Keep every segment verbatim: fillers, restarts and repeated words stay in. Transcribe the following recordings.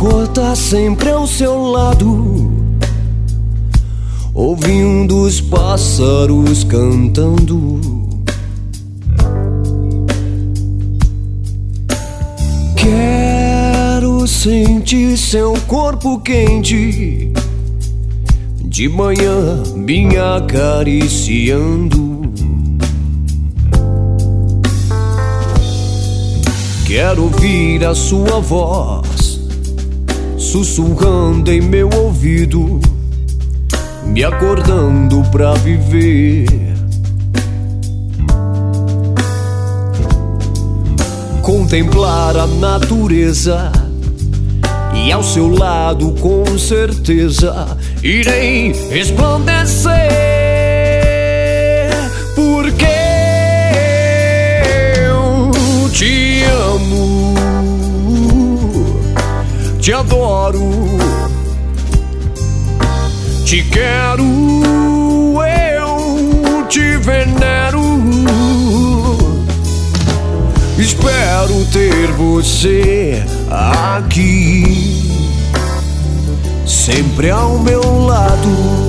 acordar sempre ao seu lado, ouvindo os pássaros cantando. Quero sentir seu corpo quente, de manhã me acariciando. Quero ouvir a sua voz sussurrando em meu ouvido, me acordando pra viver. Contemplar a natureza e ao seu lado com certeza irei resplandecer, porque eu te amo, te adoro, te quero, eu te venero. Espero ter você aqui, sempre ao meu lado.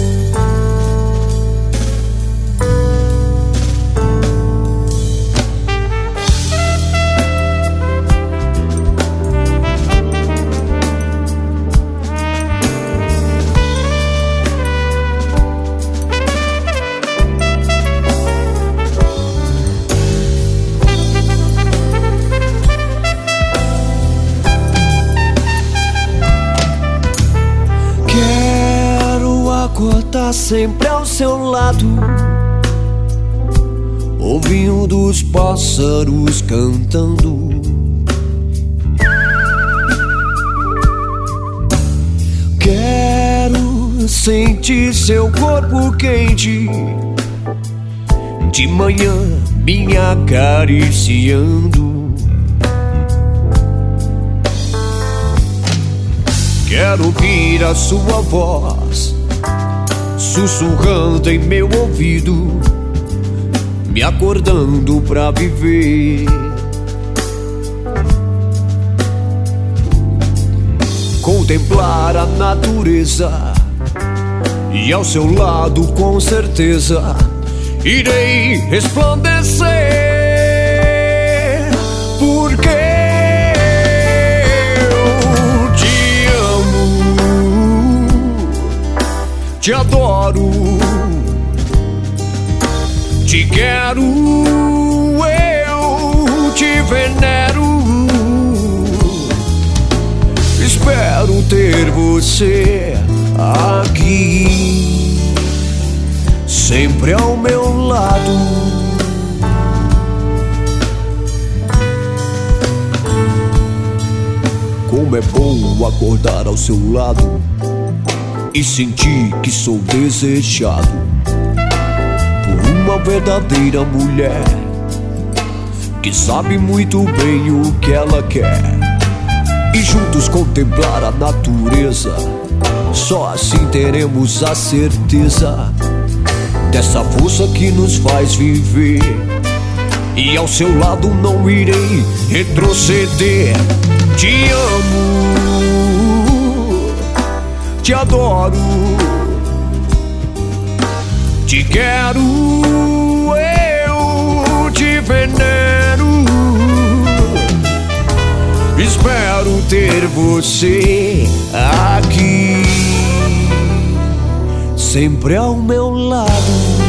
Acordar sempre ao seu lado, ouvindo os pássaros cantando. Quero sentir seu corpo quente, de manhã me acariciando. Quero ouvir a sua voz sussurrando em meu ouvido, me acordando pra viver. Contemplar a natureza e ao seu lado com certeza irei resplandecer, porque eu te amo, te adoro, te quero, eu te venero. Espero ter você aqui, sempre ao meu lado. Como é bom acordar ao seu lado e sentir que sou desejado por uma verdadeira mulher que sabe muito bem o que ela quer. E juntos contemplar a natureza, só assim teremos a certeza dessa força que nos faz viver. E ao seu lado não irei retroceder. Te amo, te adoro, te quero, eu te venero. Espero ter você aqui, sempre ao meu lado.